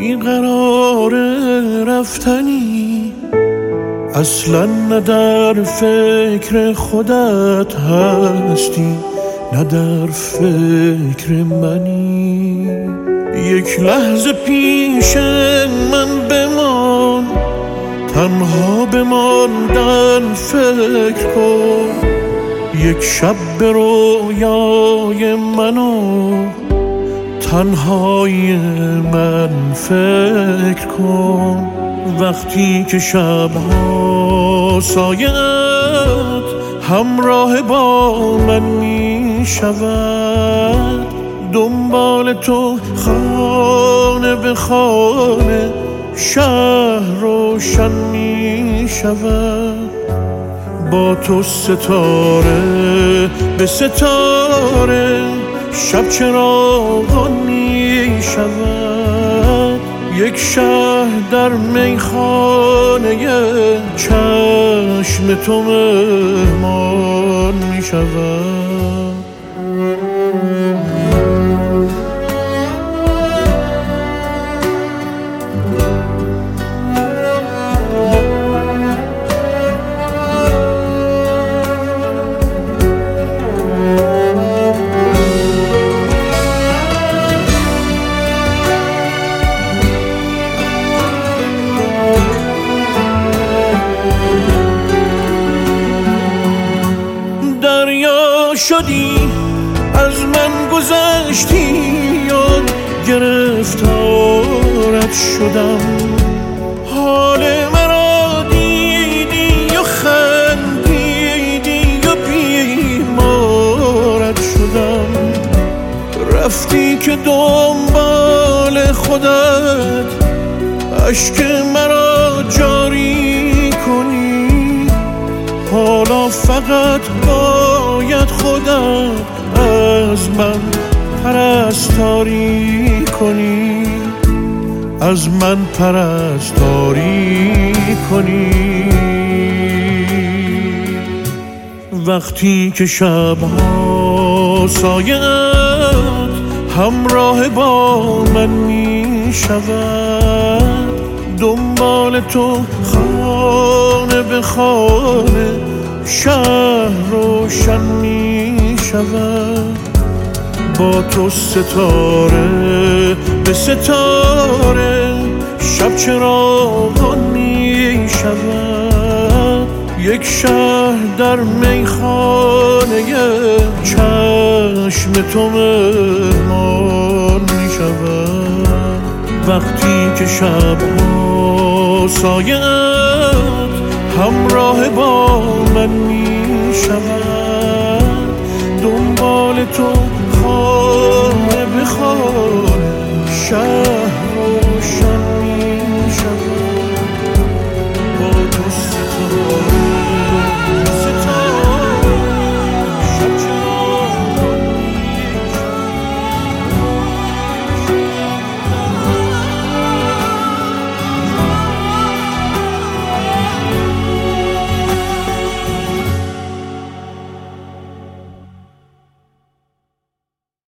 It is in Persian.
بیقرار رفتنی، اصلا نه در فکر خودت هستی نه در فکر منی. یک لحظه پیش من بمان، تنها بماندن فکر کن. یک شب به رویای منو تنهای من فکر کن. وقتی که شبها سایه‌ات همراه با من می شود، دنبال تو خانه به خانه شهر روشن می شود. با تو ستاره به ستاره شب چراغان می شود. یک شهر در میخانه چشم تو مهمان می شود. شدی از من گذشتی، یاد گرفتارت شدم. حال مرا دیدی و خندیدی و بیمارت شدم. رفتی که دنبال خودت اشک مرا جاری کنی. حالا فقط باید خودت از من پرستاری کنی، از من پرستاری کنی. وقتی که شبها سایه‌ات همراه با من می شود، دنبال تو خانه به خانه شهر روشن می شود. با تو ستاره به ستاره شب چراغان می شود. یک شهر در میخانه چشم تو مهمان می شود. وقتی که شبها سایه‌ات همراه با من می شود، دنبال تو خانه به خانه